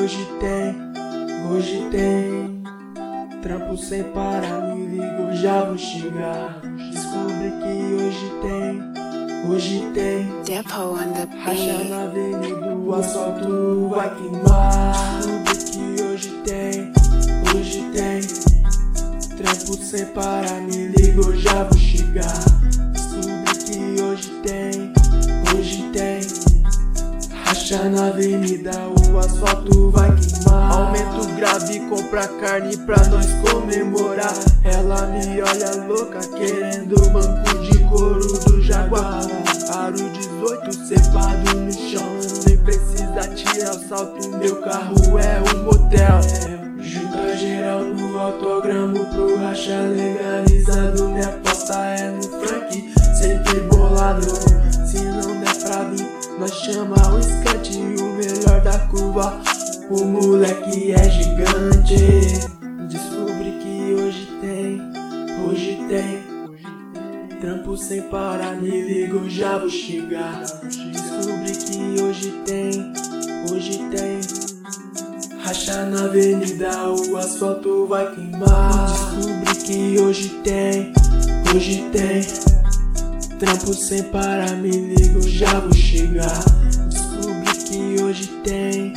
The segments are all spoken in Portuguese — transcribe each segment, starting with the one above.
hoje tem trampo sem parar, me ligo, já vou chegar. Descobri que hoje tem Depo on the racha beat. na avenida, o asfalto vai queimar. Descobri que hoje tem trampo sem parar, me ligo, já vou chegar. Descobri que hoje tem racha na avenida, o asfalto vai queimar. Aumenta o grave, compra carne pra nós comemorar. Ela me olha louca, querendo o banco de couro do Jaguar. Aro 18 cepado no chão, nem precisa tirar o salto, meu carro é um motel. Junta geral no autogramo pro racha legalizado. Minha aposta é no Frank, sempre bolado. Se não der pra vir, nós chama o Scant, o melhor da curva. O moleque é gigante. Descobri que hoje tem trampo sem parar, me ligo, já vou chegar. Descobri que hoje tem racha na avenida, o asfalto vai queimar. Descobri que hoje tem trampo sem parar, me ligo, já vou chegar. Descobri que hoje tem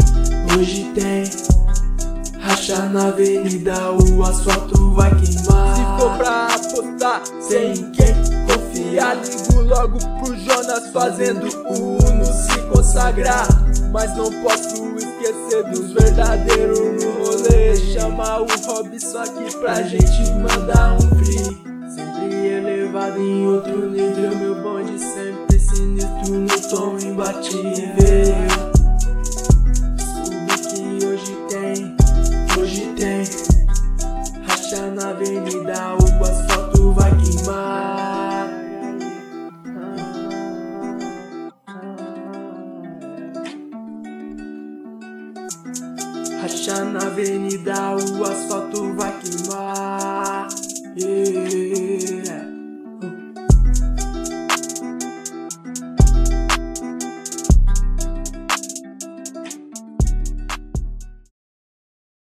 racha na avenida, o asfalto vai queimar. Se for pra apostar, sem quem confiar, ligo logo pro Jonas fazendo o Uno se consagrar. Mas não posso esquecer dos verdadeiros no rolê. Chama o Robson aqui pra gente mandar um free. Sempre elevado em outro nível, meu bonde sempre sinistro no tom imbatível.